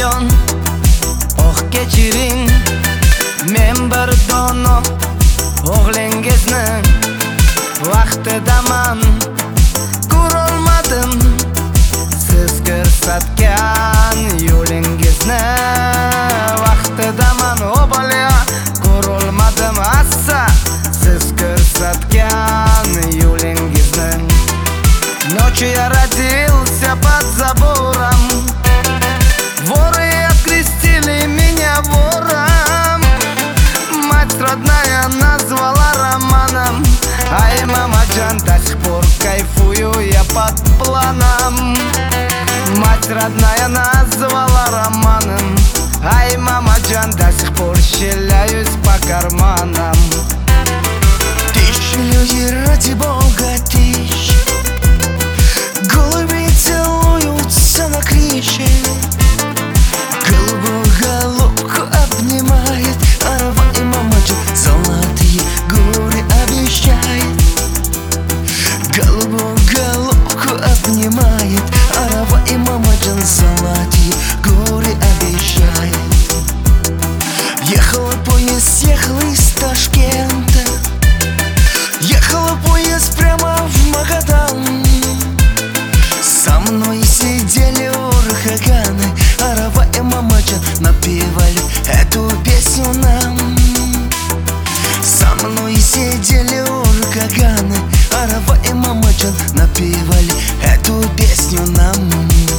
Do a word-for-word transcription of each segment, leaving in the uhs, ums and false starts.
onajon, oh kechiring, men bir dono o'g'lingizni vaqtidaman ko'rolmadim. Siz ko'rsatgan yo'lingizni vaqtidaman o'g'liya ko'rolmadim. Assa siz ko'rsatgan yo'lingizni. Ночью я родился под забором, воры окрестили меня вором. Мать родная назвала романом, ай, мамаджан, до сих пор кайфую я под планом. Мать родная назвала романом, ай, мамаджан, до сих пор щеляюсь по карманам. Тысячи людей ради Бога, тысяч голуби целуются на крыше. Голубую головку обнимает арава, и мамаджан золотые горы обещает. Голубую головку обнимает арава, и мамаджан золотые горы обещает. Ехал поезд, ехал из Ташкента, ехал поезд прямо в Магадан. Со мной сидели урхаганы, арава и мамаджан напевали эту песню нам. Со мной сидели урхаганы, арава и мамаджан напевали эту песню нам.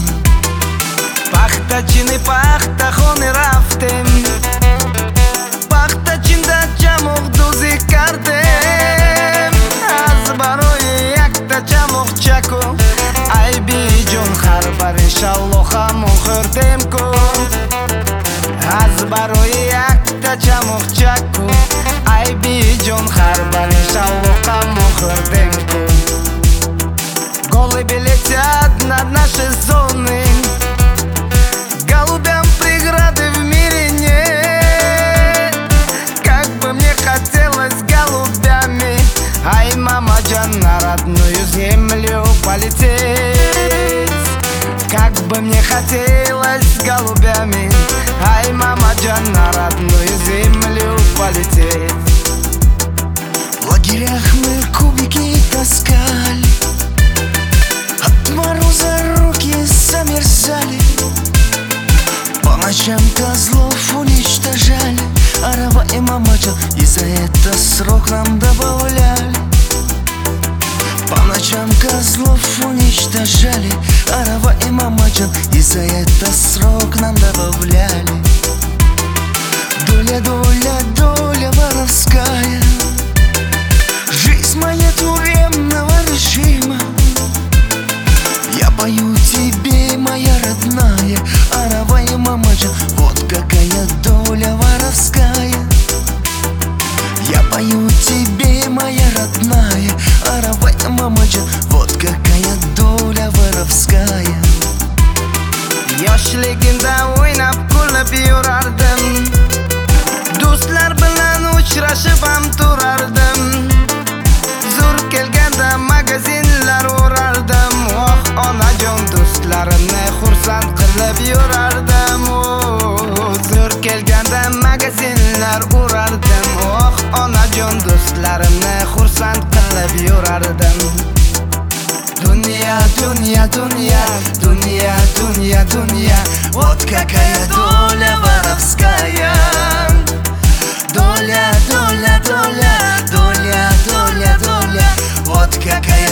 Paxtachini paxtaxoni raftim, paxtachinda chamoq do'zi kardim. Az baroyi yakta chamoq chako, ay bijon har bar inshalloh ham o'qirdimku. Az baroyi yakta chamoq chako, ay bijon har bar inshalloh ham o'qirdimku. Голуби летят над нашей зоной, голубям преграды в мире нет. Как бы мне хотелось голубями, ай, мамаджан, на родную землю полететь. Как бы мне хотелось голубями, ай, мамаджан, на родную землю полететь. В лагерях мы кубики таскали, от мороза руки замерзали. По ночам козлов уничтожали, арава и мамаджан, и за это срок нам добавляли. По ночам козлов уничтожали, арава и мамаджан, и за это срок нам добавляли. Доля, доля, доля воровская, жизнь моя тюремного режима. Я пою тебе, моя родная, арава и мамаджан, вот какая доля воровская. Я пою тебе, моя родная, арава и мамаджан, вот какая доля воровская. Yoshligimda o'ynab kulib yurardim, do'stlar bilan uchrashib ham turardim. Zo'r kelganda magazinlar urardim, oh onajon, do'stlarimni xursand qilib yurardim. Oh, zo'r kelganda magazinlar urardim, oh onajon, do'stlarimni xursand qilib yurardim. Dunya, dunya, dunya, dunya, dunya, dunya, вот какая доля воровская. Доля, доля, доля, доля, доля, доля, вот какая